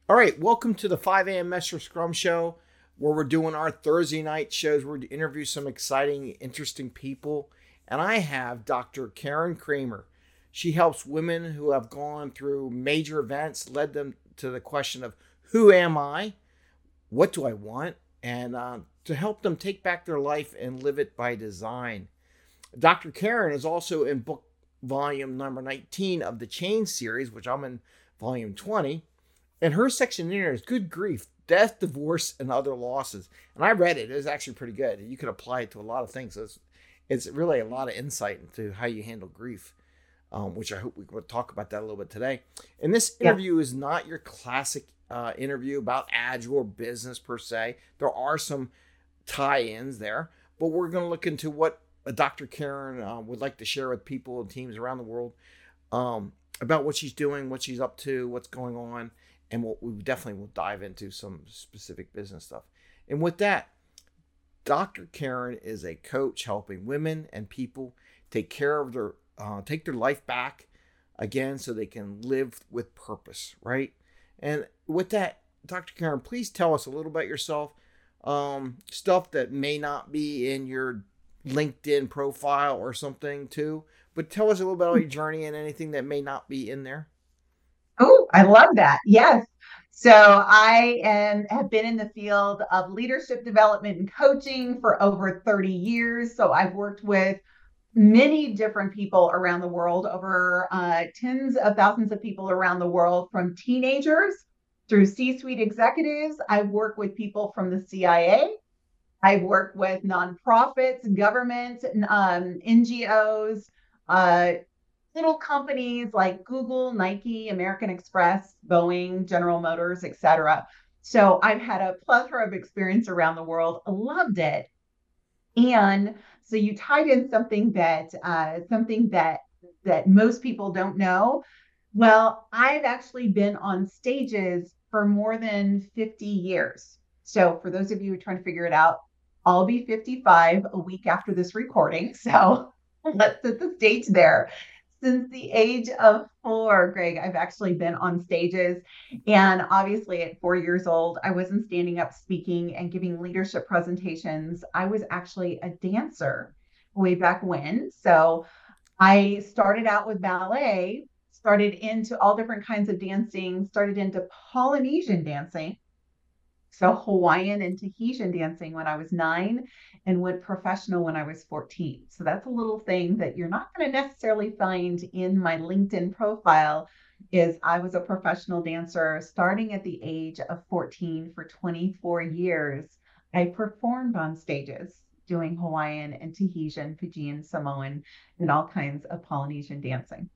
All right, welcome to the 5 a.m. Messer Scrum Show, where we're doing our Thursday night shows. We're to interview some exciting, interesting people. And I have Dr. Karen Kramer. She helps women who have gone through major events, led them to the question of who am I? What do I want? And to help them take back their life and live it by design. Dr. Karen is also in book volume number 19 of the Change series, which I'm in volume 20. And her section in there is good grief, death, divorce, and other losses. And I read it. It was actually pretty good. You could apply it to a lot of things. It's really a lot of insight into how you handle grief, which I hope we will talk about that a little bit today. And this Yeah. interview is not your classic interview about Agile or business per se. There are some tie-ins there, but we're going to look into what Dr. Karen would like to share with people and teams around the world about what she's doing, what she's up to, what's going on, and we definitely will dive into some specific business stuff. And with that, Dr. Karen is a coach helping women and people take their life back again, so they can live with purpose, right? And with that, Dr. Karen, please tell us a little about yourself, stuff that may not be in your LinkedIn profile or something too, but tell us a little bit about your journey and anything that may not be in there. Oh, I love that. Yes. So have been in the field of leadership development and coaching for over 30 years. So I've worked with many different people around the world, over tens of thousands of people around the world, from teenagers through C-suite executives. I've worked with people from the CIA. I've worked with nonprofits, government, NGOs, uh, little companies like Google, Nike, American Express, Boeing, General Motors, etc. So I've had a plethora of experience around the world. Loved it. And so you tied in something that most people don't know. Well, I've actually been on stages for more than 50 years. So for those of you who are trying to figure it out, I'll be 55 a week after this recording. So let's set the stage there. Since the age of 4, Greg, I've actually been on stages. And obviously, at 4 years old, I wasn't standing up speaking and giving leadership presentations. I was actually a dancer way back when. So I started out with ballet, started into all different kinds of dancing, started into Polynesian dancing, so Hawaiian and Tahitian dancing when I was 9, and went professional when I was 14. So that's a little thing that you're not going to necessarily find in my LinkedIn profile. Is I was a professional dancer starting at the age of 14 for 24 years. I performed on stages doing Hawaiian and Tahitian, Fijian, Samoan, and all kinds of Polynesian dancing.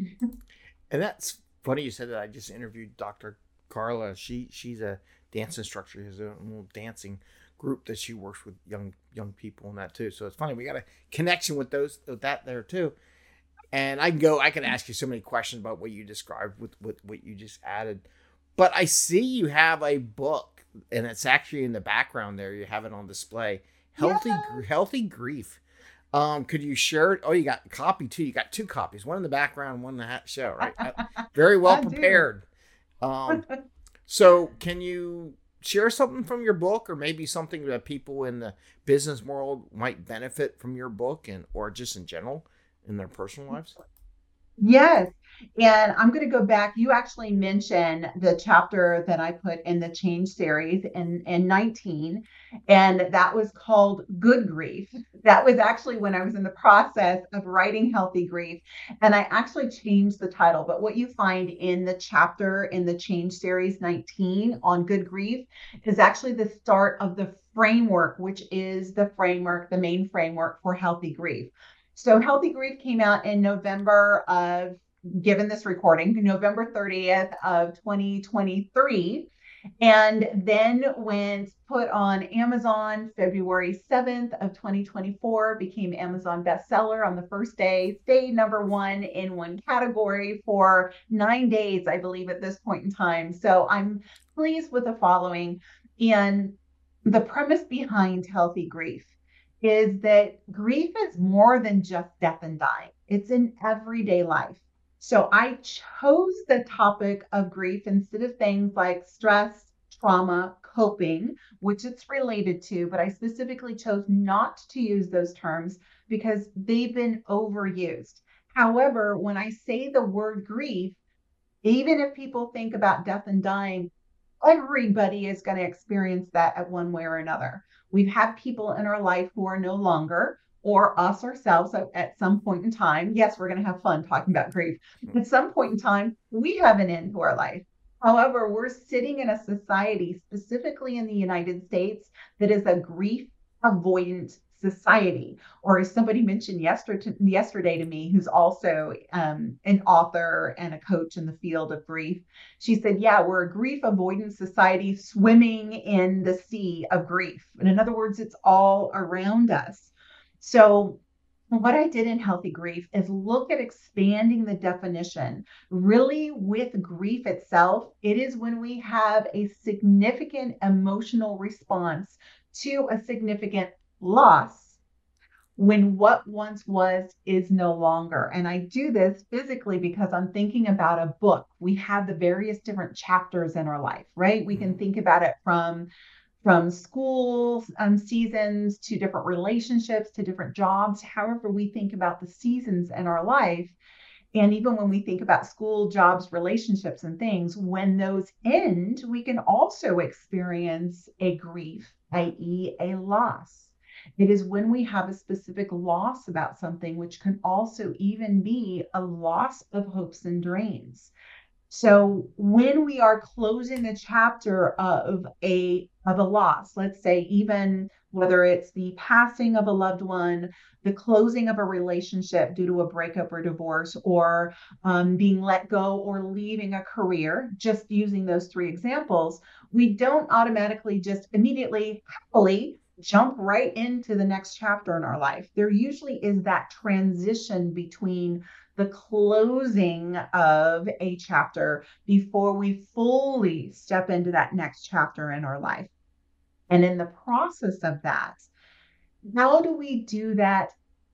And that's funny you said that. I just interviewed Dr. Carla. She's a dance instructor. She has a little dancing group that she works with young people and that too. So it's funny. We got a connection with that there too. And I can ask you so many questions about what you described with what you just added. But I see you have a book, and it's actually in the background there. You have it on display. Healthy Yeah, Healthy Grief. Could you share it? Oh, you got a copy too. You got two copies, one in the background, one in the show, right? Very well I do. prepared. Um, so can you share something from your book, or maybe something that people in the business world might benefit from your book, and or just in general in their personal lives? Yes. And I'm going to go back. You actually mentioned the chapter that I put in the Change series in 19, and that was called Good Grief. That was actually when I was in the process of writing Healthy Grief. And I actually changed the title. But what you find in the chapter in the Change series 19 on Good Grief is actually the start of the framework, which is the framework, the main framework for Healthy Grief. So Healthy Grief came out in November of, given this recording, November 30th of 2023, and then went put on Amazon February 7th of 2024, became Amazon bestseller on the first day, stayed number one in one category for 9 days, I believe, at this point in time. So I'm pleased with the following. And the premise behind Healthy Grief is that grief is more than just death and dying. It's in everyday life. So I chose the topic of grief instead of things like stress, trauma, coping, which it's related to, but I specifically chose not to use those terms because they've been overused. However, when I say the word grief, even if people think about death and dying, everybody is going to experience that at one way or another. We've had people in our life who are no longer, or us ourselves at some point in time. Yes, we're going to have fun talking about grief. At some point in time, we have an end to our life. However, we're sitting in a society, specifically in the United States, that is a grief avoidant society. Or as somebody mentioned yesterday to me, who's also an author and a coach in the field of grief, she said, yeah, we're a grief avoidance society swimming in the sea of grief. And in other words, it's all around us. So what I did in Healthy Grief is look at expanding the definition. Really, with grief itself, it is when we have a significant emotional response to a significant loss, when what once was is no longer. And I do this physically because I'm thinking about a book. We have the various different chapters in our life, right? We can think about it from school seasons to different relationships to different jobs, however we think about the seasons in our life. And even when we think about school, jobs, relationships, and things, when those end, we can also experience a grief, i.e., a loss. It is when we have a specific loss about something, which can also even be a loss of hopes and dreams. So when we are closing a chapter of a loss, let's say even whether it's the passing of a loved one, the closing of a relationship due to a breakup or divorce, or being let go or leaving a career, just using those three examples, we don't automatically just immediately happily jump right into the next chapter in our life. There usually is that transition between the closing of a chapter before we fully step into that next chapter in our life. And in the process of that, how do we do that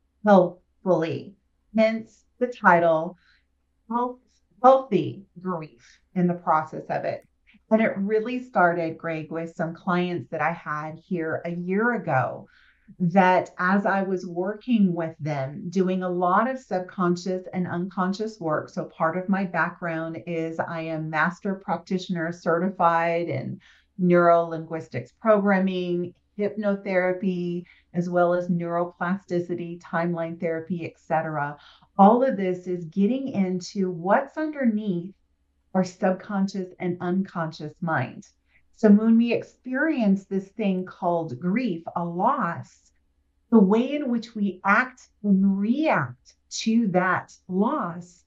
healthfully? Hence the title, Health, Healthy Grief, in the process of it. And it really started, Greg, with some clients that I had here a year ago, that as I was working with them, doing a lot of subconscious and unconscious work. So part of my background is I am master practitioner certified in neuro linguistics programming, hypnotherapy, as well as neuroplasticity, timeline therapy, etc. All of this is getting into what's underneath our subconscious and unconscious mind. So when we experience this thing called grief, a loss, the way in which we act and react to that loss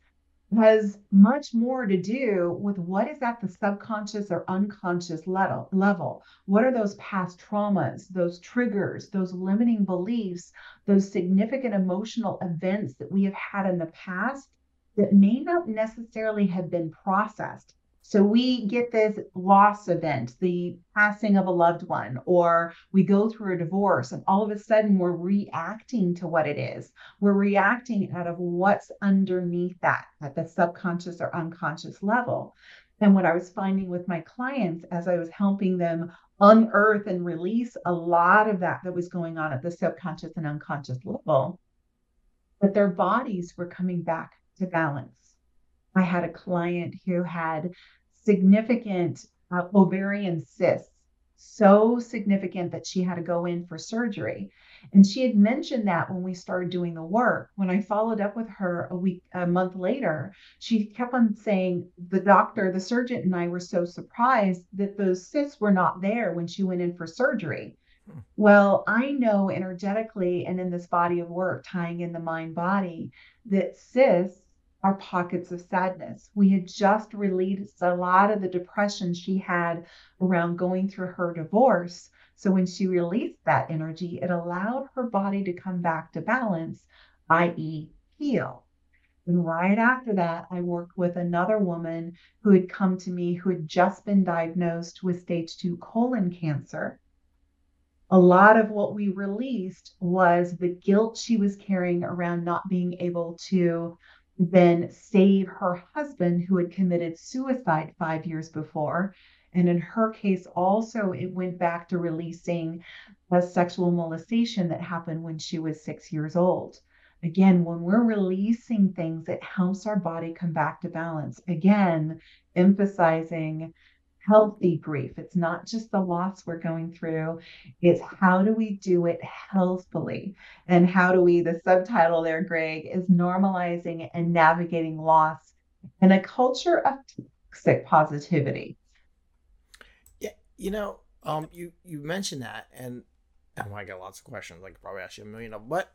has much more to do with what is at the subconscious or unconscious level. What are those past traumas, those triggers, those limiting beliefs, those significant emotional events that we have had in the past that may not necessarily have been processed? So we get this loss event, the passing of a loved one, or we go through a divorce, and all of a sudden we're reacting to what it is. We're reacting out of what's underneath that at the subconscious or unconscious level. And what I was finding with my clients as I was helping them unearth and release a lot of that was going on at the subconscious and unconscious level, that their bodies were coming back to balance. I had a client who had significant ovarian cysts, so significant that she had to go in for surgery. And she had mentioned that when we started doing the work. When I followed up with her a month later, she kept on saying the doctor, the surgeon, and I were so surprised that those cysts were not there when she went in for surgery. Well, I know energetically and in this body of work, tying in the mind body, that cysts are pockets of sadness. We had just released a lot of the depression she had around going through her divorce. So when she released that energy, it allowed her body to come back to balance, i.e., heal. And right after that, I worked with another woman who had come to me who had just been diagnosed with stage 2 colon cancer. A lot of what we released was the guilt she was carrying around not being able to then save her husband who had committed suicide 5 years before. And in her case, also, it went back to releasing a sexual molestation that happened when she was 6 years old. Again, when we're releasing things, it helps our body come back to balance. Again, emphasizing healthy grief. It's not just the loss we're going through, it's how do we do it healthfully? And how do we, the subtitle there, Greg, is normalizing and navigating loss in a culture of toxic positivity. Yeah, you mentioned that, and oh, I got lots of questions. I could probably ask you a million of them. But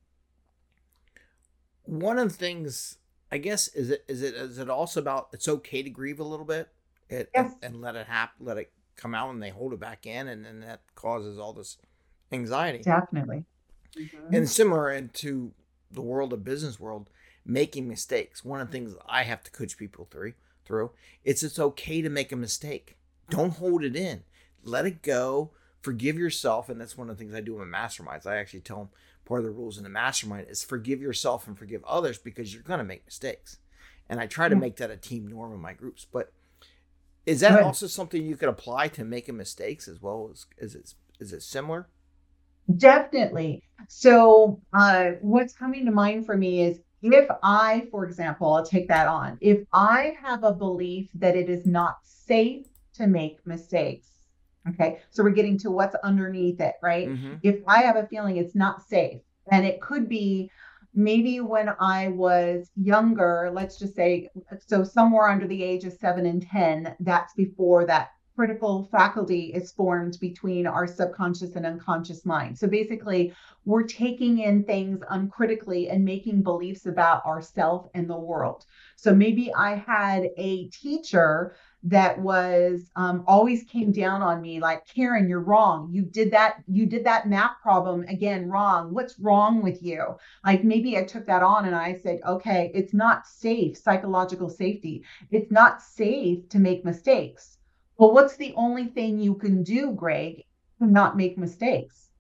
one of the things, I guess, is it also about it's okay to grieve a little bit, Yes, and let it happen, let it come out, and they hold it back in, and then that causes all this anxiety. definitely. And Mhm. similar into the world of business world, making mistakes. One of the things I have to coach people through it's okay to make a mistake. Don't hold it in. Let it go. Forgive yourself, and that's one of the things I do in my masterminds. I actually tell them part of the rules in the mastermind is forgive yourself and forgive others because you're going to make mistakes. And I try to Yeah, make that a team norm in my groups. But is that good. also something you could apply to making mistakes as well? Is it similar? Definitely. So, what's coming to mind for me is if I, for example, I'll take that on. If I have a belief that it is not safe to make mistakes, okay, so we're getting to what's underneath it, right? Mm-hmm. If I have a feeling it's not safe, and it could be maybe when I was younger, let's just say, so somewhere under the age of 7 and 10, that's before that critical faculty is formed between our subconscious and unconscious mind. So basically, we're taking in things uncritically and making beliefs about ourselves and the world. So maybe I had a teacher that was always came down on me like, Karen, you're wrong, you did that math problem again wrong, what's wrong with you? Like maybe I took that on and I said, okay, it's not safe, psychological safety, it's not safe to make mistakes. Well, what's the only thing you can do, Greg, to not make mistakes?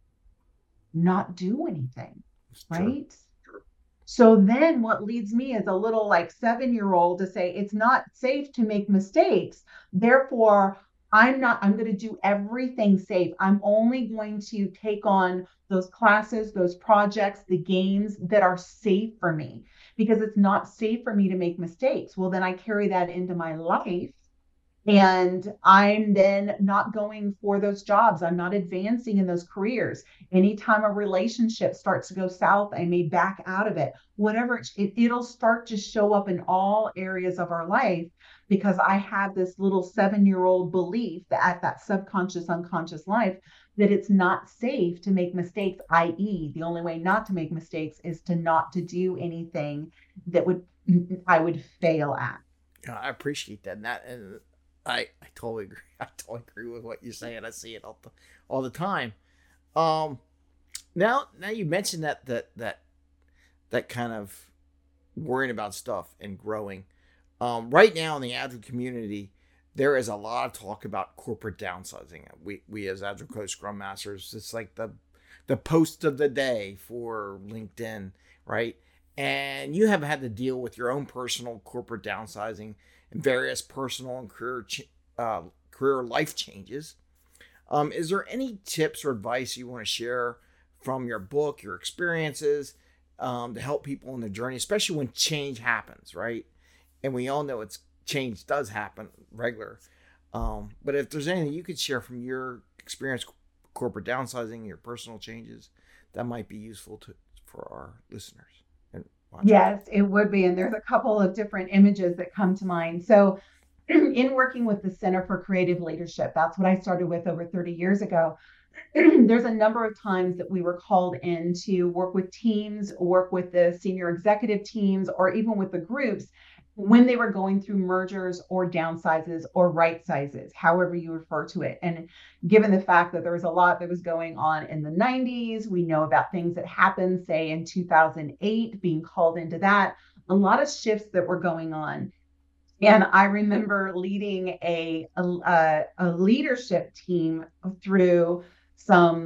Not do anything, It's true. right? So then what leads me as a little like 7-year-old to say it's not safe to make mistakes. Therefore, I'm going to do everything safe. I'm only going to take on those classes, those projects, the games that are safe for me because it's not safe for me to make mistakes. Well, then I carry that into my life and I'm then not going for those jobs. I'm not advancing in those careers. Anytime a relationship starts to go south, I may back out of it. Whatever, it'll start to show up in all areas of our life because I have this little 7-year-old belief that at that subconscious, unconscious life that it's not safe to make mistakes, i.e., the only way not to make mistakes is to not to do anything that would I would fail at. Yeah, I appreciate that. And I totally agree. I totally agree with what you're saying. I see it all the time. Um, now you mentioned that kind of worrying about stuff and growing. Right now in the agile community, there is a lot of talk about corporate downsizing. We as agile coach scrum masters, it's like the post of the day for LinkedIn, right? And you have had to deal with your own personal corporate downsizing and various personal and career life changes. Is there any tips or advice you want to share from your book, your experiences, to help people in the journey, especially when change happens, right? And we all know it's change does happen regular. But if there's anything you could share from your experience, corporate downsizing, your personal changes, that might be useful for our listeners and watchers. Yes, it would be. And there's a couple of different images that come to mind. So, in working with the Center for Creative Leadership, that's what I started with over 30 years ago. There's a number of times that we were called in to work with teams, work with the senior executive teams, or even with the groups when they were going through mergers or downsizes or right sizes, however you refer to it. And given the fact that there was a lot that was going on in the 90s, we know about things that happened, say in 2008, being called into that, a lot of shifts that were going on. And I remember leading a leadership team through some.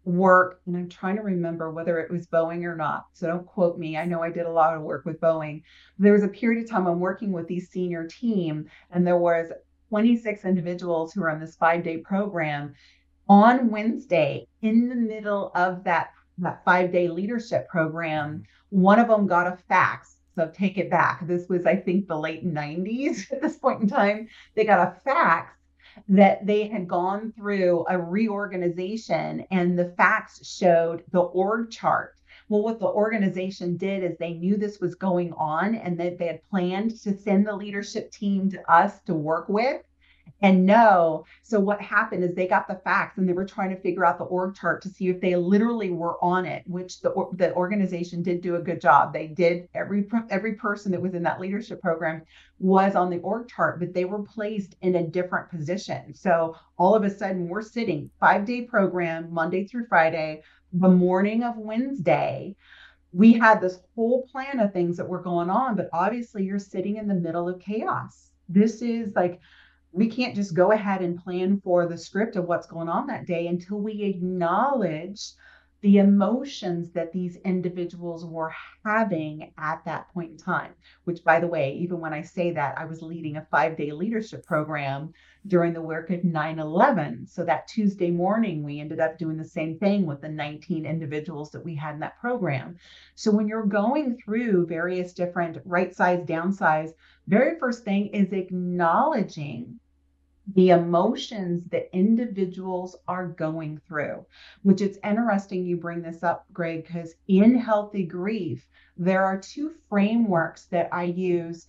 work, and I'm trying to remember whether it was Boeing or not. So don't quote me. I know I did a lot of work with Boeing. There was a period of time I'm working with the senior team, and there was 26 individuals who were on this 5-day program. On Wednesday, in the middle of that 5-day leadership program, one of them got a fax. So take it back. This was, I think, the late 90s at this point in time. They got a fax that they had gone through a reorganization, and the fax showed the org chart. Well, what the organization did is they knew this was going on, and that they had planned to send the leadership team to us to work with. And no, so what happened is they got the facts, and they were trying to figure out the org chart to see if they literally were on it, which the organization did do a good job. They did. Every person that was in that leadership program was on the org chart, but they were placed in a different position. So all of a sudden, we're sitting 5-day program, Monday through Friday. The morning of Wednesday, we had this whole plan of things that were going on, but obviously you're sitting in the middle of chaos. This is like, we can't just go ahead and plan for the script of what's going on that day until we acknowledge the emotions that these individuals were having at that point in time. Which, by the way, even when I say that, I was leading a 5-day leadership program during the work of 9/11. So that Tuesday morning, we ended up doing the same thing with the 19 individuals that we had in that program. So when you're going through various different right size, downsize, very first thing is acknowledging the emotions that individuals are going through, which it's interesting you bring this up, Greg, because in healthy grief, there are 2 frameworks that I use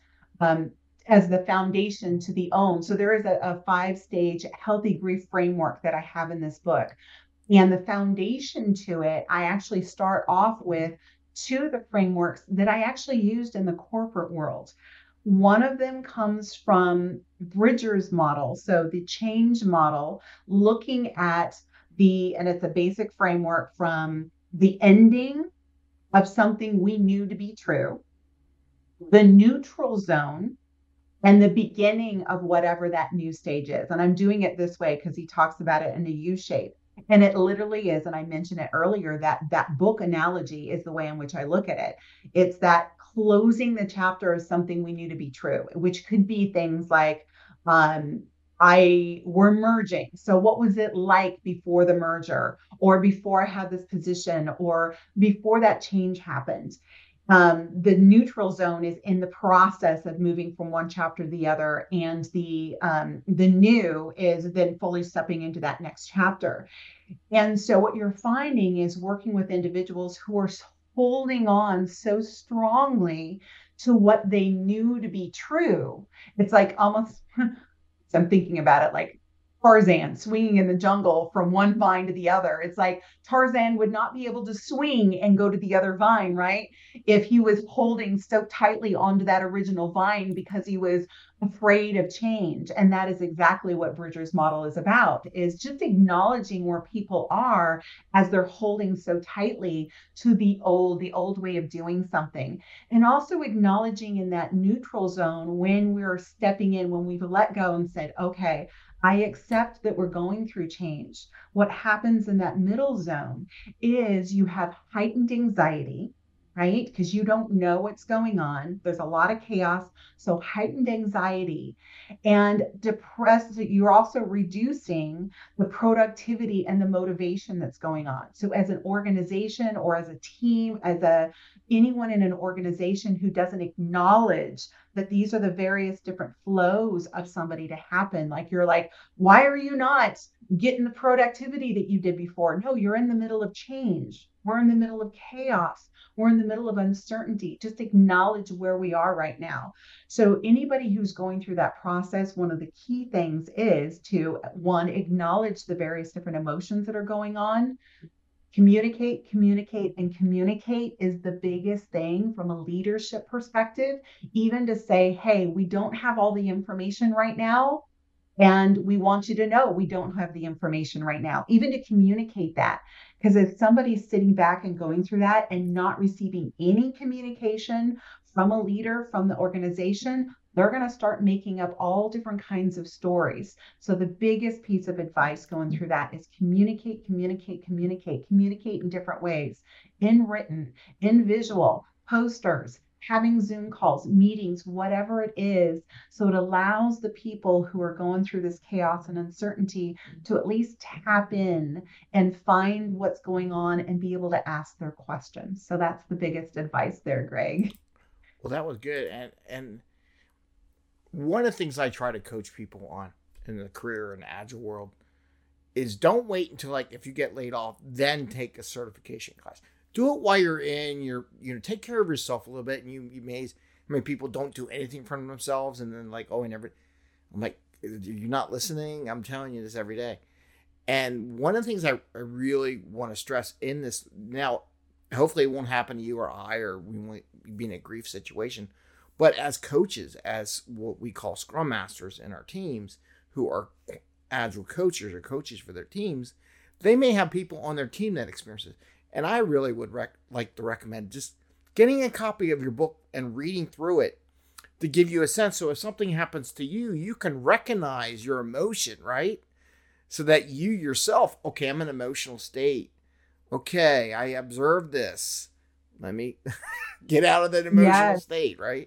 as the foundation to the OWN. So there is a 5-stage healthy grief framework that I have in this book. And the foundation to it, I actually start off with 2 of the frameworks that I actually used in the corporate world. One of them comes from Bridger's model. So the change model, looking at and it's a basic framework from the ending of something we knew to be true, the neutral zone, and the beginning of whatever that new stage is. And I'm doing it this way because he talks about it in a U shape. And it literally is, and I mentioned it earlier, that book analogy is the way in which I look at it. It's that closing the chapter of something we knew to be true, which could be things like, we're merging. So what was it like before the merger, or before I had this position, or before that change happened? The neutral zone is in the process of moving from one chapter to the other, and the new is then fully stepping into that next chapter. And so what you're finding is working with individuals who are holding on so strongly to what they knew to be true. It's like almost, I'm thinking about it like Tarzan swinging in the jungle from one vine to the other. It's like Tarzan would not be able to swing and go to the other vine, right? If he was holding so tightly onto that original vine because he was afraid of change. And that is exactly what Bridger's model is about, is just acknowledging where people are as they're holding so tightly to the old way of doing something. And also acknowledging in that neutral zone when we're stepping in, when we've let go and said, okay, I accept that we're going through change. What happens in that middle zone is you have heightened anxiety, right? Because you don't know what's going on. There's a lot of chaos. So heightened anxiety and depressed. You're also reducing the productivity and the motivation that's going on. So as an organization or as a team, anyone in an organization who doesn't acknowledge that these are the various different flows of somebody to happen. Like you're like, why are you not getting the productivity that you did before? No, you're in the middle of change. We're in the middle of chaos. We're in the middle of uncertainty. Just acknowledge where we are right now. So anybody who's going through that process, one of the key things is to, one, acknowledge the various different emotions that are going on. Communicate, and communicate is the biggest thing from a leadership perspective. Even to say, hey, we don't have all the information right now, and we want you to know we don't have the information right now. Even to communicate that. Because if somebody's sitting back and going through that and not receiving any communication from a leader, from the organization, they're going to start making up all different kinds of stories. So the biggest piece of advice going through that is communicate, communicate, communicate, communicate in different ways, in written, in visual, posters, having Zoom calls, meetings, whatever it is. So it allows the people who are going through this chaos and uncertainty to at least tap in and find what's going on and be able to ask their questions. So that's the biggest advice there, Greg. Well, that was good. And one of the things I try to coach people on in the career and agile world is don't wait until, like, if you get laid off, then take a certification class. Do it while you're in your, take care of yourself a little bit. And you may, people don't do anything for themselves. And then like, oh, I never, I'm like, you're not listening. I'm telling you this every day. And one of the things I really want to stress in this now, hopefully it won't happen to you or I, or we won't be in a grief situation, but as coaches, as what we call scrum masters in our teams who are agile coaches or coaches for their teams, they may have people on their team that experience it. And I really would like to recommend just getting a copy of your book and reading through it to give you a sense. So if something happens to you, you can recognize your emotion, right? So that you yourself, okay, I'm in an emotional state. Okay, I observed this. Let me get out of that emotional state, right?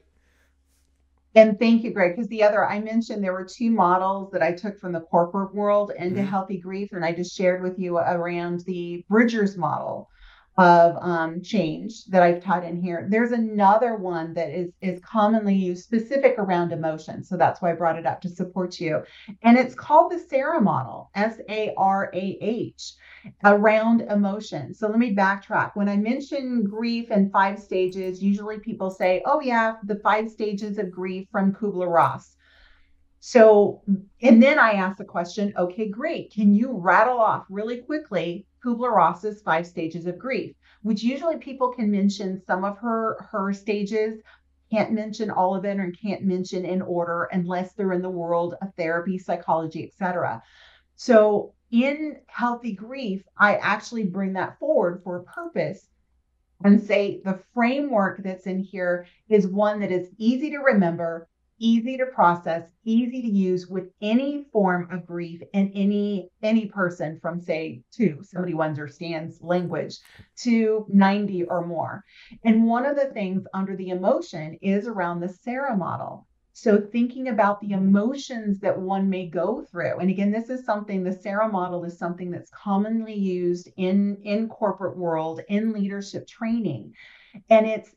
And thank you, Greg, because I mentioned there were two models that I took from the corporate world into healthy grief, and I just shared with you around the Bridgers model of change that I've taught in here. There's another one that is commonly used specific around emotion. So that's why I brought it up to support you. And it's called the SARAH model, SARAH, around emotion. So let me backtrack. When I mention grief and 5 stages, usually people say, oh yeah, the 5 stages of grief from Kubler-Ross. So, and then I ask the question, okay, great. Can you rattle off really quickly Kubler-Ross's 5 stages of grief, which usually people can mention some of her stages, can't mention all of it, or can't mention in order unless they're in the world of therapy, psychology, etc. So in healthy grief, I actually bring that forward for a purpose and say the framework that's in here is one that is easy to remember, easy to process, easy to use with any form of grief and any person from, say, 2, somebody who understands language, to 90 or more. And one of the things under the emotion is around the SARAH model. So thinking about the emotions that one may go through. And again, this is something, the SARAH model is something that's commonly used in corporate world, in leadership training. And it's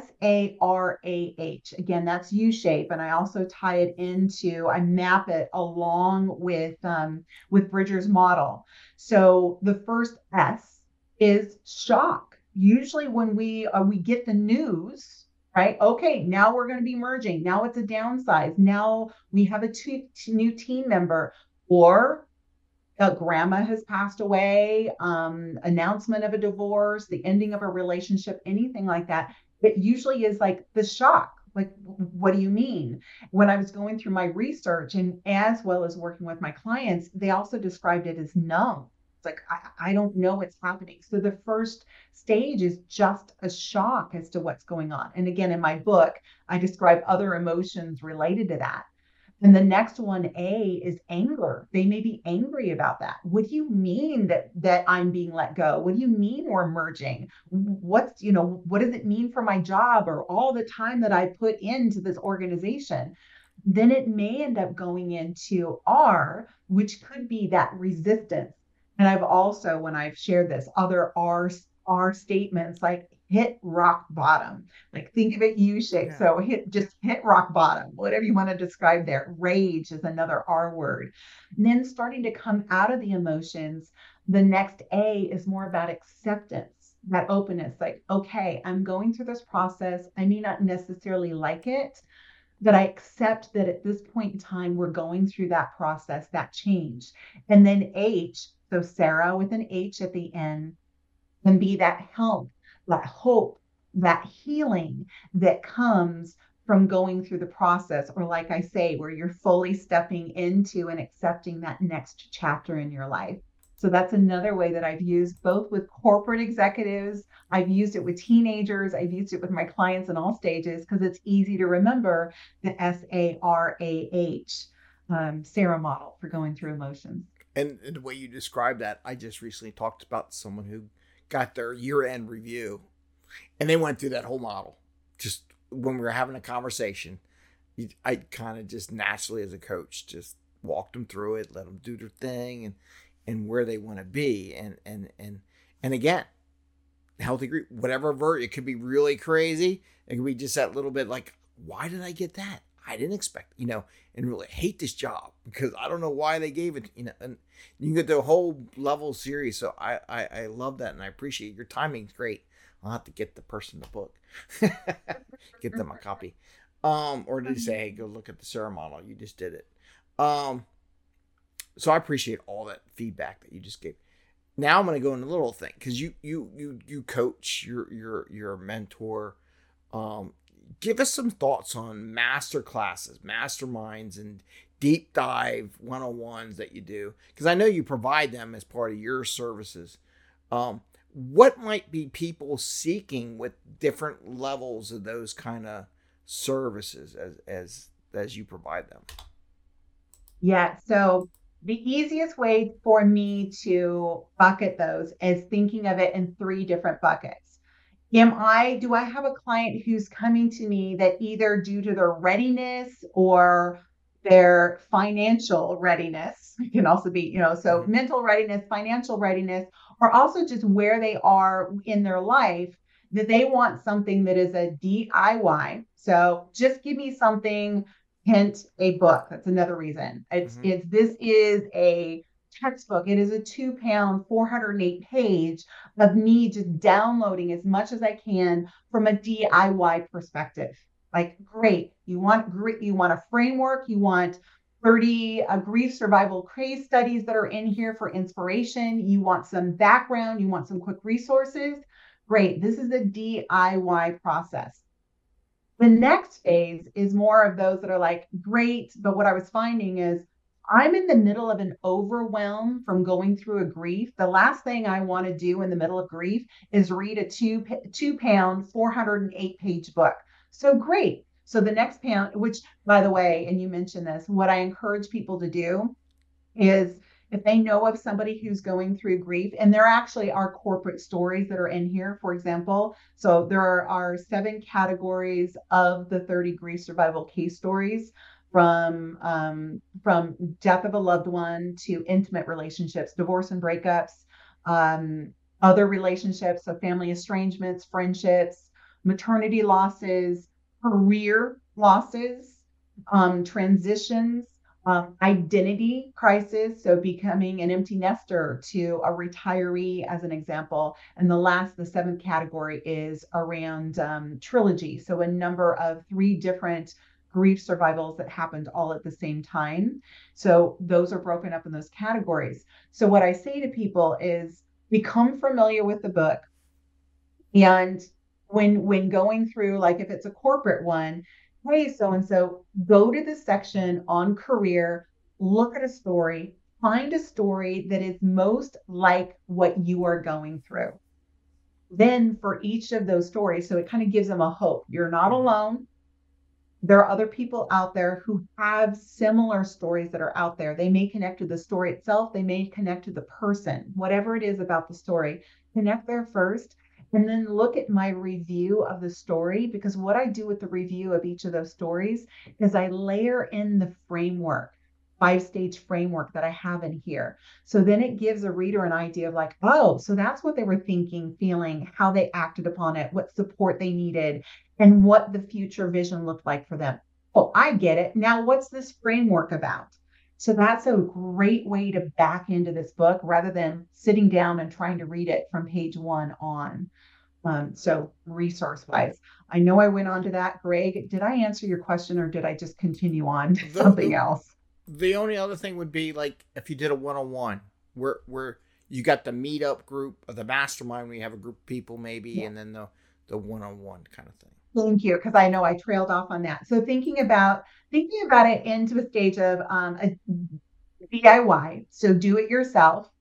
SARAH. Again, that's U-shape. And I also tie it into, I map it along with Bridger's model. So the first S is shock. Usually when we get the news, right? Okay, now we're going to be merging. Now it's a downsize. Now we have a new team member, or grandma has passed away, announcement of a divorce, the ending of a relationship, anything like that. It usually is like the shock. Like, what do you mean? When I was going through my research and as well as working with my clients, they also described it as numb. It's like, I don't know what's happening. So the first stage is just a shock as to what's going on. And again, in my book, I describe other emotions related to that. And the next one, A, is anger. They may be angry about that. What do you mean that I'm being let go? What do you mean we're merging? What does it mean for my job or all the time that I put into this organization? Then it may end up going into R, which could be that resistance. And I've also, when I've shared this, other R statements like hit rock bottom. Like, think of it U-shaped. Yeah. So hit rock bottom, whatever you want to describe there. Rage is another R word. And then starting to come out of the emotions, the next A is more about acceptance, that openness. Like, okay, I'm going through this process. I may not necessarily like it, but I accept that at this point in time, we're going through that process, that change. And then H, so SARAH with an H at the end, can be that help, that hope, that healing that comes from going through the process, or like I say, where you're fully stepping into and accepting that next chapter in your life. So that's another way that I've used both with corporate executives. I've used it with teenagers. I've used it with my clients in all stages because it's easy to remember the SARAH, Sarah model for going through emotions. And the way you described that, I just recently talked about someone who got their year-end review, and they went through that whole model. Just when we were having a conversation, I kind of just naturally, as a coach, just walked them through it, let them do their thing, and where they want to be, and again, healthy grief, whatever it could be really crazy. It could be just that little bit like, why did I get that? I didn't expect, and really hate this job because I don't know why they gave it, and you can get the whole level series. So I love that. And I appreciate your timing's great. I'll have to get the person the book, get them a copy. Or did you say, hey, go look at the Sarah model? You just did it. So I appreciate all that feedback that you just gave. Now I'm going to go into a little thing because you coach, you're a mentor. Give us some thoughts on master classes, masterminds, and deep dive 101s that you do, because I know you provide them as part of your services. What might be people seeking with different levels of those kind of services as you provide them? Yeah. So the easiest way for me to bucket those is thinking of it in three different buckets. Do I have a client who's coming to me that either due to their readiness or their financial readiness, it can also be, so mental readiness, financial readiness, or also just where they are in their life, that they want something that is a DIY. So just give me something, hint, a book. That's another reason. This is a textbook. It is a 2-pound, 408 page of me just downloading as much as I can from a DIY perspective. Like, great. You want a framework. You want 30 grief survival case studies that are in here for inspiration. You want some background. You want some quick resources. Great. This is a DIY process. The next phase is more of those that are like, great. But what I was finding is I'm in the middle of an overwhelm from going through a grief. The last thing I want to do in the middle of grief is read a 2-pound, 408 page book. So great. So the next pound, which by the way, and you mentioned this, what I encourage people to do is if they know of somebody who's going through grief, and there actually are corporate stories that are in here, for example. So there are 7 categories of the 30 grief survival case stories, from death of a loved one to intimate relationships, divorce and breakups, other relationships, so family estrangements, friendships, maternity losses, career losses, transitions, identity crisis, so becoming an empty nester to a retiree, as an example. And the 7th category is around trilogy, so a number of 3 different grief survivals that happened all at the same time. So those are broken up in those categories. So what I say to people is become familiar with the book. And when going through, like if it's a corporate one, hey, so-and-so, go to the section on career, look at a story, find a story that is most like what you are going through. Then for each of those stories, so it kind of gives them a hope. You're not alone. There are other people out there who have similar stories that are out there. They may connect to the story itself. They may connect to the person, whatever it is about the story. Connect there first, and then look at my review of the story, because what I do with the review of each of those stories is I layer in the framework, 5-stage framework that I have in here. So then it gives a reader an idea of like, oh, so that's what they were thinking, feeling, how they acted upon it, what support they needed, and what the future vision looked like for them. Oh, I get it. Now, what's this framework about? So that's a great way to back into this book rather than sitting down and trying to read it from page 1 on. So resource wise, I know I went on to that. Greg, did I answer your question or did I just continue on to something else? The only other thing would be like if you did a 101 where you got the meetup group or the mastermind where you have a group of people maybe, yeah, and then the 101 kind of thing. Thank you, because I know I trailed off on that. So thinking about it into a stage of a DIY, so do it yourself.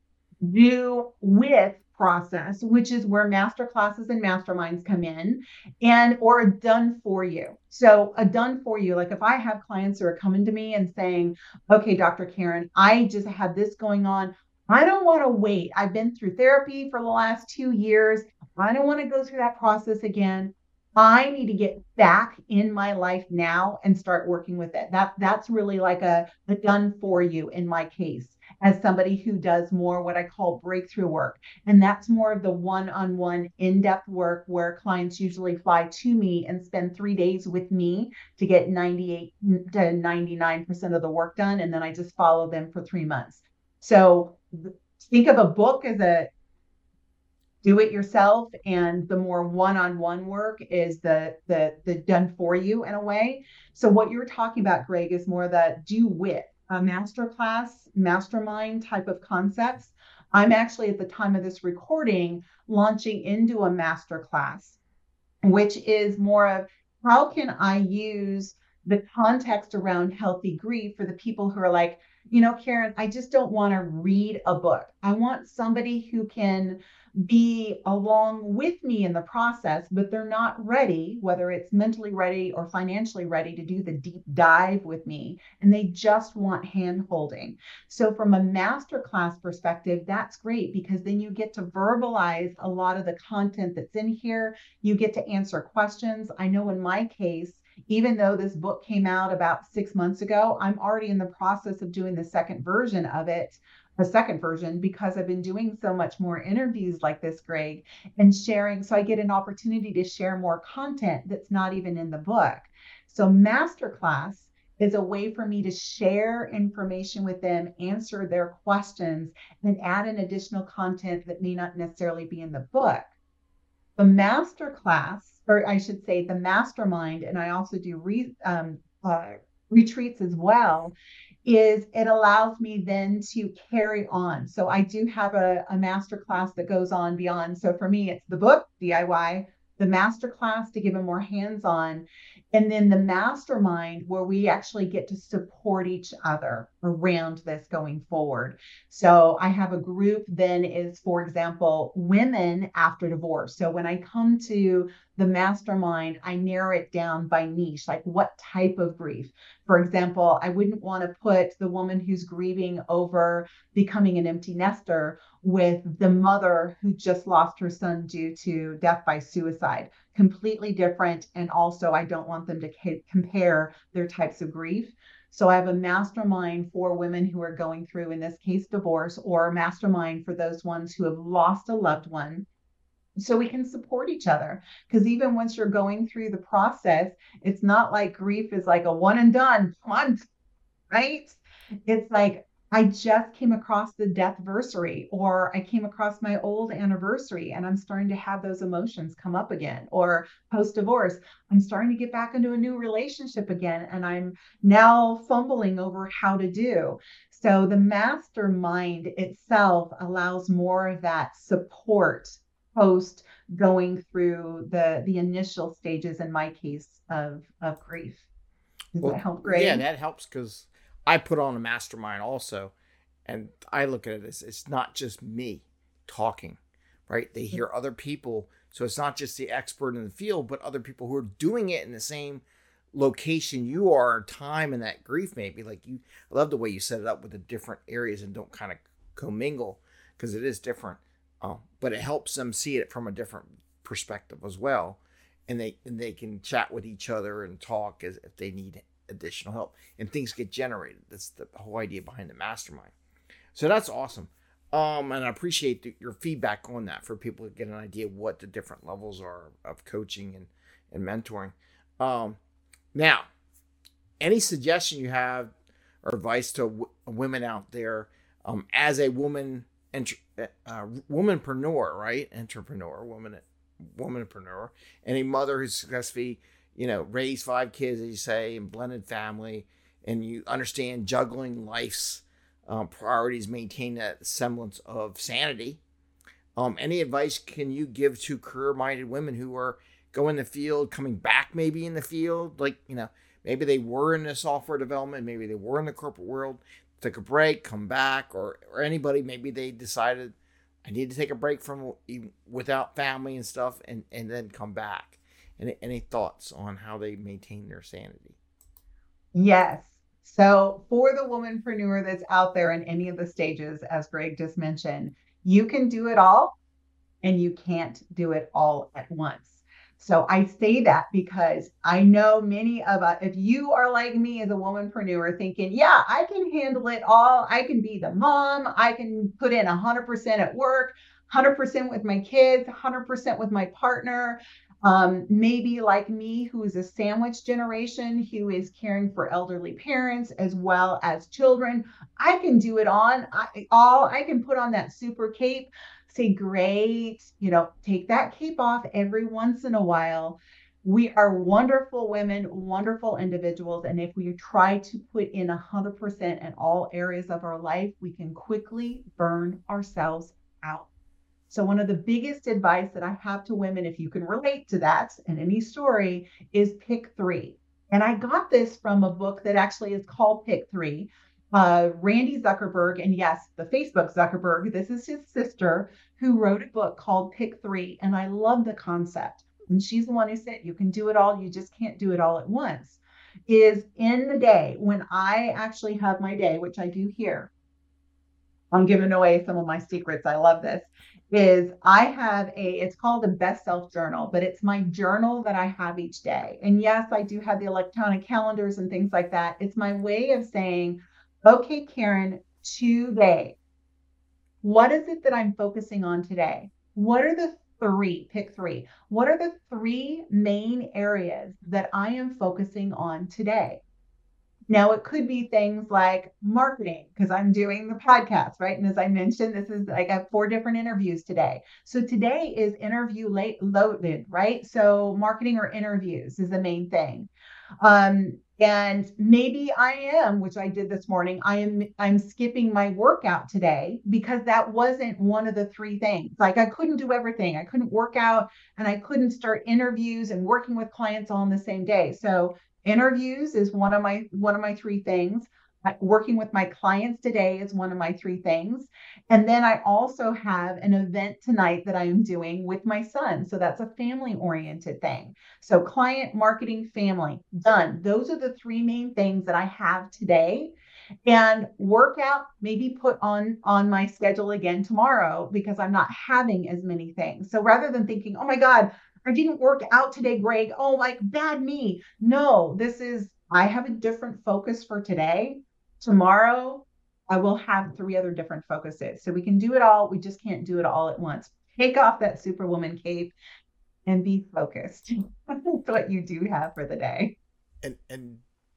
do with process, which is where master classes and masterminds come in, and or a done for you. So a done for you, like if I have clients who are coming to me and saying, okay, Dr. Karen, I just have this going on. I don't want to wait. I've been through therapy for the last 2 years. I don't want to go through that process again. I need to get back in my life now and start working with it. That's really like a done for you in my case, as somebody who does more what I call breakthrough work. And that's more of the one-on-one in-depth work where clients usually fly to me and spend 3 days with me to get 98 to 99% of the work done. And then I just follow them for 3 months. So think of a book as a do it yourself, and the more one-on-one work is the done for you in a way. So what you're talking about, Greg, is more the do with a masterclass, mastermind type of concepts. I'm actually at the time of this recording launching into a masterclass, which is more of how can I use the context around healthy grief for the people who are like, Karen, I just don't want to read a book. I want somebody who can be along with me in the process, but they're not ready, whether it's mentally ready or financially ready to do the deep dive with me. And they just want hand holding. So from a masterclass perspective, that's great because then you get to verbalize a lot of the content that's in here. You get to answer questions. I know in my case, even though this book came out about 6 months ago, I'm already in the process of doing the second version of it, a second version, because I've been doing so much more interviews like this, Greg, and sharing. So I get an opportunity to share more content that's not even in the book. So masterclass is a way for me to share information with them, answer their questions, and add in additional content that may not necessarily be in the book. The masterclass, or I should say the mastermind, and I also do retreats as well, is it allows me then to carry on. So I do have a master class that goes on beyond. So for me, it's the book, DIY, the master class to give them more hands-on, and then the mastermind where we actually get to support each other around this going forward. So I have a group then is, for example, women after divorce. So when I come to the mastermind, I narrow it down by niche, like what type of grief. For example, I wouldn't want to put the woman who's grieving over becoming an empty nester with the mother who just lost her son due to death by suicide. Completely different. And also, I don't want them to compare their types of grief. So I have a mastermind for women who are going through, in this case, divorce, or a mastermind for those ones who have lost a loved one, so we can support each other. Because even once you're going through the process, it's not like grief is like a one and done. Come on, right? It's like I just came across the deathversary, or I came across my old anniversary, and I'm starting to have those emotions come up again. Or post divorce, I'm starting to get back into a new relationship again, and I'm now fumbling over how to do. So the mastermind itself allows more of that support post going through the initial stages, in my case, of grief. Does that help, Greg? Yeah, that helps because I put on a mastermind also, and I look at it as it's not just me talking, right? They hear other people, so it's not just the expert in the field, but other people who are doing it in the same location you are, time, and that grief maybe. Like you, I love the way you set it up with the different areas and don't kind of commingle because it is different, but it helps them see it from a different perspective as well, and they can chat with each other and talk as if they need additional help, and things get generated. That's the whole idea behind the mastermind. So that's awesome. And I appreciate your feedback on that for people to get an idea of what the different levels are of coaching and mentoring. Now, any suggestion you have or advice to women out there as a womanpreneur, right? Womanpreneur, and a mother who's successfully raised 5 kids, as you say, and blended family, and you understand juggling life's priorities, maintain that semblance of sanity. Any advice can you give to career-minded women who are going in the field, coming back maybe in the field, like, maybe they were in the software development, maybe they were in the corporate world, took a break, come back, or anybody, maybe they decided I need to take a break from without family and stuff, and then come back. Any thoughts on how they maintain their sanity? Yes. So for the womanpreneur that's out there in any of the stages, as Greg just mentioned, you can do it all and you can't do it all at once. So I say that because I know many of us, if you are like me as a womanpreneur thinking, yeah, I can handle it all. I can be the mom. I can put in 100% at work, 100% with my kids, 100% with my partner. Maybe like me, who is a sandwich generation, who is caring for elderly parents as well as children. I can do it all. I can put on that super cape, say, great, take that cape off every once in a while. We are wonderful women, wonderful individuals. And if we try to put in 100% in all areas of our life, we can quickly burn ourselves out. So one of the biggest advice that I have to women, if you can relate to that in any story, is pick three. And I got this from a book that actually is called Pick Three. Randy Zuckerberg, and yes, the Facebook Zuckerberg, this is his sister, who wrote a book called Pick Three. And I love the concept. And she's the one who said, you can do it all, you just can't do it all at once. Is in the day when I actually have my day, which I do here. I'm giving away some of my secrets. I love this. Is I have it's called a best self journal, but it's my journal that I have each day. And yes, I do have the electronic calendars and things like that. It's my way of saying, okay, Karen, today, what is it that I'm focusing on today? What are the pick three? What are the three main areas that I am focusing on today? Now, it could be things like marketing, because I'm doing the podcast, right? And as I mentioned, I got 4 different interviews today. So today is interview loaded, right? So marketing or interviews is the main thing. And maybe I am, which I did this morning, I'm skipping my workout today because that wasn't one of the 3 things. Like I couldn't do everything. I couldn't work out and I couldn't start interviews and working with clients all on the same day. So interviews is one of my 3 things. Working with my clients today is one of my 3 things. And then I also have an event tonight that I am doing with my son. So that's a family oriented thing. So client, marketing, family, done. Those are the 3 main things that I have today. And workout maybe put on my schedule again tomorrow because I'm not having as many things. So rather than thinking, oh my God, I didn't work out today, Greg. Oh, like bad me. No, I have a different focus for today. Tomorrow, I will have 3 other different focuses. So we can do it all. We just can't do it all at once. Take off that superwoman cape and be focused. That's what you do have for the day. And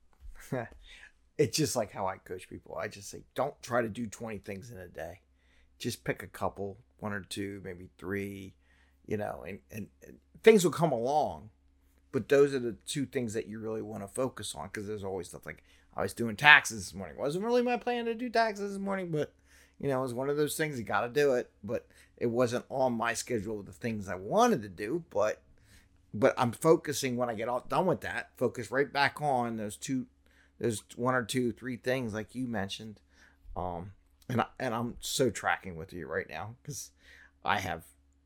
it's just like how I coach people. I just say, don't try to do 20 things in a day. Just pick a couple, 1 or 2, maybe 3, and things will come along. But those are the 2 things that you really want to focus on, because there's always stuff like I was doing taxes this morning. It wasn't really my plan to do taxes this morning, but it was one of those things. You got to do it, but it wasn't on my schedule of the things I wanted to do. But I'm focusing when I get all done with that. Focus right back on those 1 or 2, 3 things like you mentioned. And I'm so tracking with you right now because I have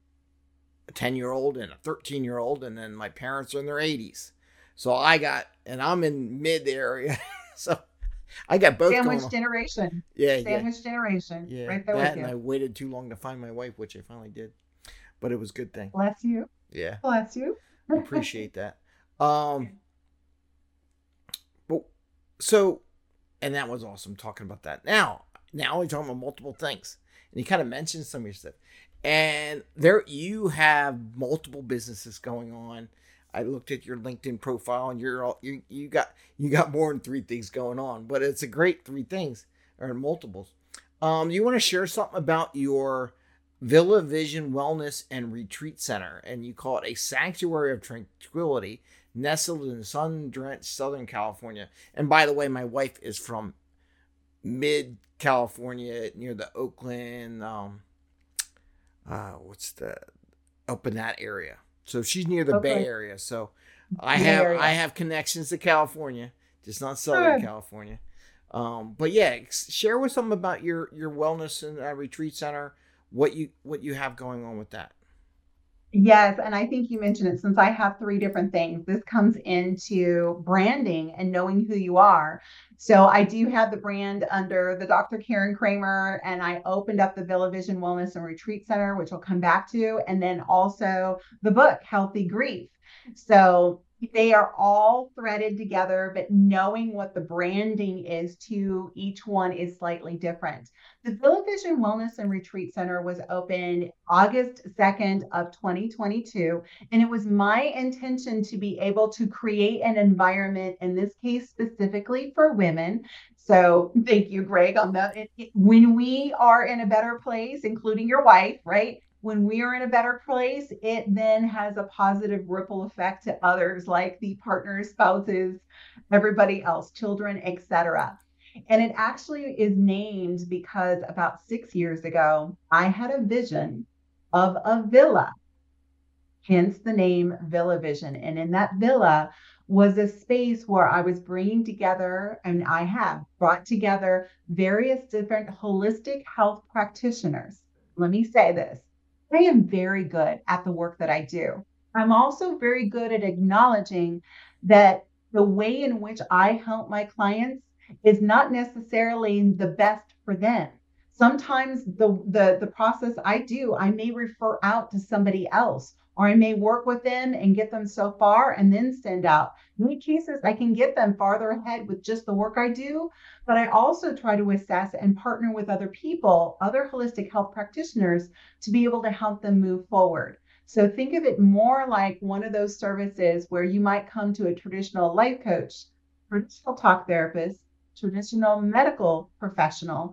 a 10-year-old and a 13-year-old, and then my parents are in their 80s. So I'm in mid area. So I got both sandwich generation. Yeah. Sandwich generation. Yeah. Right there that, with you. And I waited too long to find my wife, which I finally did. But it was a good thing. Bless you. Yeah. Bless you. Appreciate that. But so, and that was awesome talking about that. Now we're talking about multiple things. And you kind of mentioned some of your stuff. And there you have multiple businesses going on. I looked at your LinkedIn profile, and you got more than 3 things going on, but it's a great 3 things or multiples. You want to share something about your Villa Vision Wellness and Retreat Center, and you call it a sanctuary of tranquility nestled in sun-drenched Southern California. And by the way, my wife is from mid California near the Oakland, up in that area. So she's near the Bay Area. So I have connections to California, just not Southern California. But yeah, share with them about your wellness and retreat center, what you have going on with that. Yes, and I think you mentioned it since I have three different things. This comes into branding and knowing who you are. So I do have the brand under the Dr. Karen Kramer, and I opened up the Villa Vision Wellness and Retreat Center, which I'll come back to, and then also the book, Healthy Grief. So they are all threaded together, but knowing what the branding is to each one is slightly different. The Villa Vision Wellness and Retreat Center was opened August 2nd of 2022, and it was my intention to be able to create an environment, in this case specifically for women. So thank you, Greg, on that. When we are in a better place, including your wife, right? When we are in a better place, it then has a positive ripple effect to others, like the partners, spouses, everybody else, children, etc. And it actually is named because about 6 years ago, I had a vision of a villa, hence the name Villa Vision. And in that villa was a space where I was bringing together, and I have brought together various different holistic health practitioners. Let me say this, I am very good at the work that I do. I'm also very good at acknowledging that the way in which I help my clients is not necessarily the best for them. Sometimes the process I do, I may refer out to somebody else, or I may work with them and get them so far and then send out. In many cases, I can get them farther ahead with just the work I do, but I also try to assess and partner with other people, other holistic health practitioners, to be able to help them move forward. So think of it more like one of those services where you might come to a traditional life coach, traditional talk therapist, traditional medical professional,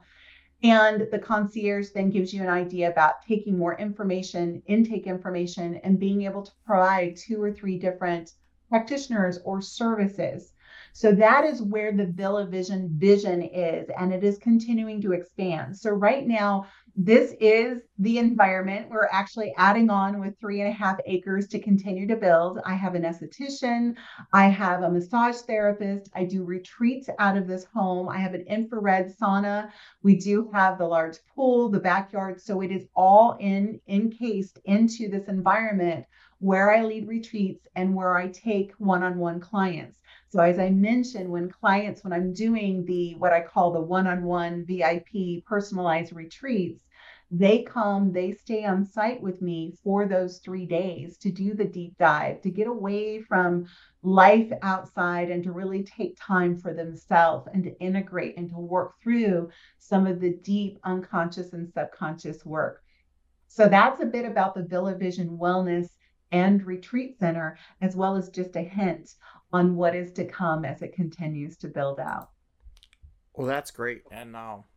and the concierge then gives you an idea about taking more information, intake information, and being able to provide two or three different practitioners or services. So that is where the Villa vision is, and it is continuing to expand. So right now, this is the environment. We're actually adding on with 3.5 acres to continue to build. I have an esthetician, I have a massage therapist, I do retreats out of this home, I have an infrared sauna, we do have the large pool, the backyard. So it is all encased into this environment where I lead retreats and where I take one-on-one clients. So as I mentioned, when I'm doing the what I call the one-on-one VIP personalized retreats, they come, they stay on site with me for those 3 days to do the deep dive, to get away from life outside and to really take time for themselves and to integrate and to work through some of the deep unconscious and subconscious work. So that's a bit about the Villa Vision Wellness and Retreat Center, as well as just a hint on what is to come as it continues to build out. Well, that's great, and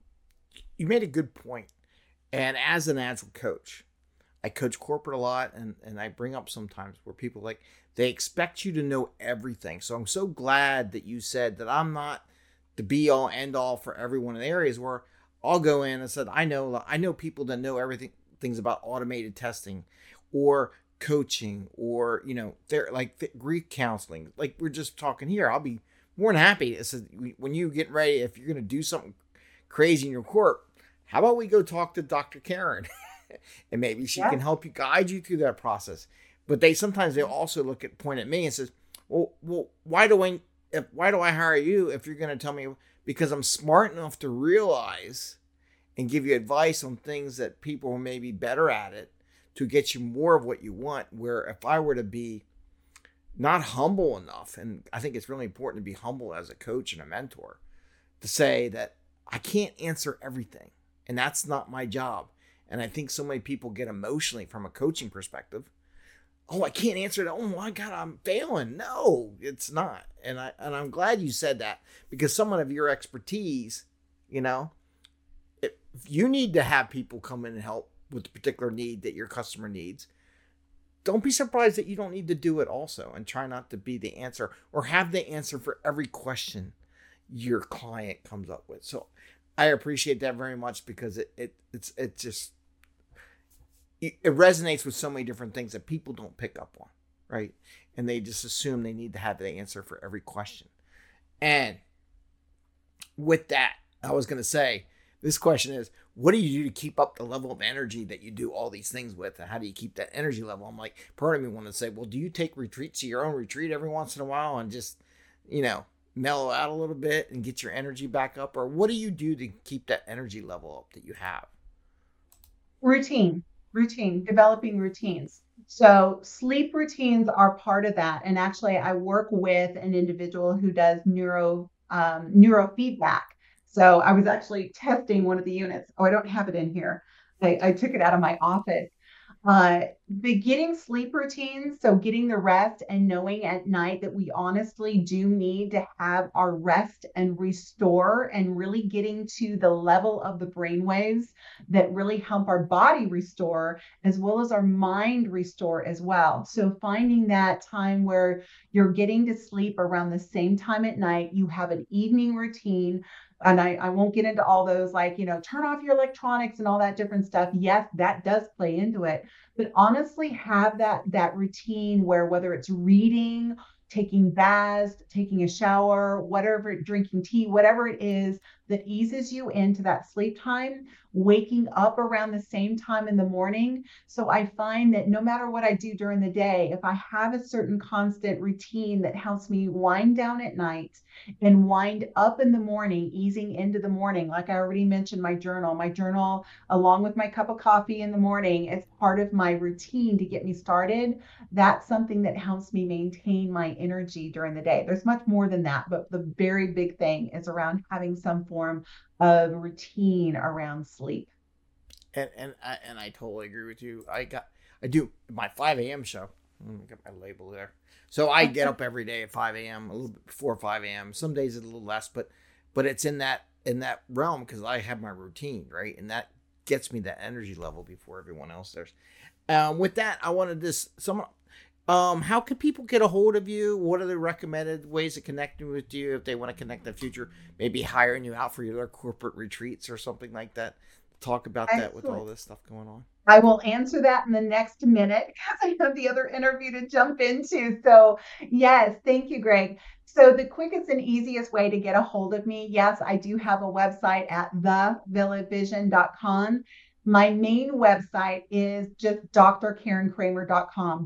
you made a good point. And as an agile coach, I coach corporate a lot, and I bring up sometimes where people like they expect you to know everything. So I'm so glad that you said that I'm not the be all end all for everyone in areas where I'll go in and said I know people that know everything things about automated testing or coaching or they're like grief counseling like we're just talking here. I'll be more than happy. It says when you get ready, if you're going to do something crazy in your court, how about we go talk to Dr. Karen and maybe she can help you guide you through that process. But they also point at me and says, well, why do I hire you if you're going to tell me? Because I'm smart enough to realize and give you advice on things that people may be better at it to get you more of what you want. Where if I were to be not humble enough, and I think it's really important to be humble as a coach and a mentor, to say that I can't answer everything. And that's not my job. And I think so many people get emotionally from a coaching perspective. Oh, I can't answer that. Oh my God, I'm failing. No, it's not. And I'm glad you said that, because someone of your expertise, if you need to have people come in and help with the particular need that your customer needs, don't be surprised that you don't need to do it also, and try not to be the answer or have the answer for every question your client comes up with. So I appreciate that very much, because it resonates with so many different things that people don't pick up on, right? And they just assume they need to have the answer for every question. And with that, I was going to say, this question is, what do you do to keep up the level of energy that you do all these things with? And how do you keep that energy level? I'm like, part of me wanted to say, well, do you take retreats to your own retreat every once in a while and just, mellow out a little bit and get your energy back up? Or what do you do to keep that energy level up that you have? Routine, developing routines. So sleep routines are part of that. And actually, I work with an individual who does neurofeedback. So I was actually testing one of the units. Oh, I don't have it in here. I took it out of my office. The getting sleep routines, so getting the rest and knowing at night that we honestly do need to have our rest and restore, and really getting to the level of the brain waves that really help our body restore as well as our mind restore as well. So finding that time where you're getting to sleep around the same time at night, you have an evening routine. And I won't get into all those, like, turn off your electronics and all that different stuff. Yes, that does play into it. But honestly, have that routine where, whether it's reading, taking baths, taking a shower, whatever, drinking tea, whatever it is that eases you into that sleep time, waking up around the same time in the morning. So I find that no matter what I do during the day, if I have a certain constant routine that helps me wind down at night and wind up in the morning, easing into the morning, like I already mentioned, my journal, along with my cup of coffee in the morning, is part of my routine to get me started. That's something that helps me maintain my energy during the day. There's much more than that, but the very big thing is around having some form of routine around sleep. And I totally agree with you. I do my 5 a.m. show. Get my label there. So I get up every day at 5 a.m. a little bit before 5 a.m. Some days it's a little less, but it's in that realm because I have my routine, right, and that gets me that energy level before everyone else does. With that, I wanted this someone. How can people get a hold of you? What are the recommended ways of connecting with you if they want to connect in the future? Maybe hiring you out for your corporate retreats or something like that. Talk about that with all this stuff going on. I will answer that in the next minute because I have the other interview to jump into. So, yes, thank you, Greg. So, the quickest and easiest way to get a hold of me, yes, I do have a website at thevillavision.com. My main website is just drkarenkramer.com,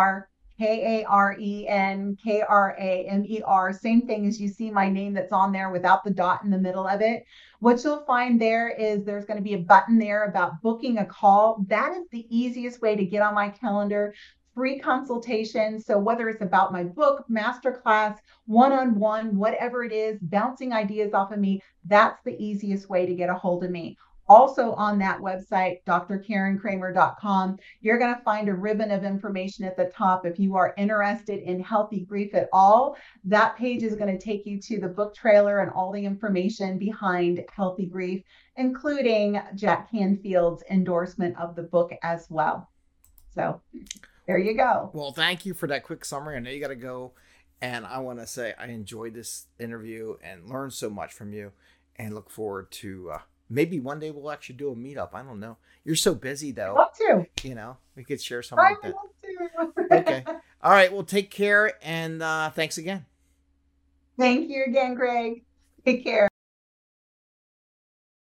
DrKarenKramer. Same thing as you see my name that's on there without the dot in the middle of it. What you'll find there is there's going to be a button there about booking a call. That is the easiest way to get on my calendar. Free consultation. So whether it's about my book, masterclass, one-on-one, whatever it is, bouncing ideas off of me, that's the easiest way to get a hold of me. Also on that website, drkarenkramer.com, you're going to find a ribbon of information at the top. If you are interested in healthy grief at all, that page is going to take you to the book trailer and all the information behind healthy grief, including Jack Canfield's endorsement of the book as well. So there you go. Well, thank you for that quick summary. I know you got to go. And I want to say I enjoyed this interview and learned so much from you, and look forward to maybe one day we'll actually do a meetup. I don't know. You're so busy, though. Love to. We could share something like that. Love to. Okay. All right. Well, take care, and thanks again. Thank you again, Greg. Take care.